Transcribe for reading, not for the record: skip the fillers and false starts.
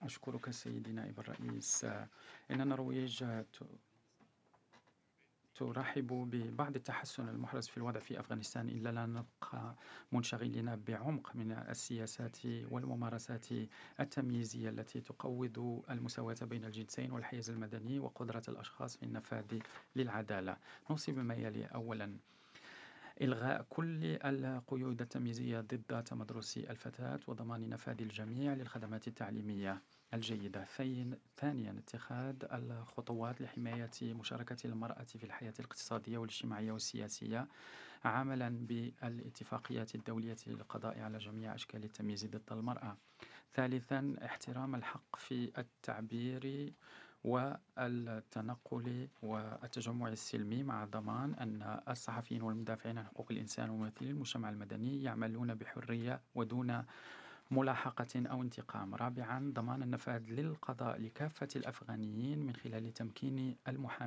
أشكرك سيدي نائب الرئيس. إن النرويج ترحب ببعض التحسن المحرز في الوضع في أفغانستان، إلا لا نبقى منشغلين بعمق من السياسات والممارسات التمييزية التي تقوض المساواة بين الجنسين والحيز المدني وقدرة الأشخاص في النفاذ للعدالة. نوصي بما يلي: أولا، إلغاء كل القيود التمييزية ضد تمدرس الفتاة وضمان نفاذ الجميع للخدمات التعليمية الجيدة. ثانيا، اتخاذ الخطوات لحماية مشاركة المرأة في الحياة الاقتصادية والاجتماعية والسياسية، عملا بالاتفاقيات الدولية للقضاء على جميع أشكال التمييز ضد المرأة. ثالثا، احترام الحق في التعبير والتنقل والتجمع السلمي، مع ضمان أن الصحفيين والمدافعين عن حقوق الإنسان وممثلي المجتمع المدني يعملون بحرية ودون ملاحقة أو انتقام. رابعا، ضمان النفاذ للقضاء لكافة الأفغانيين من خلال تمكين المحامين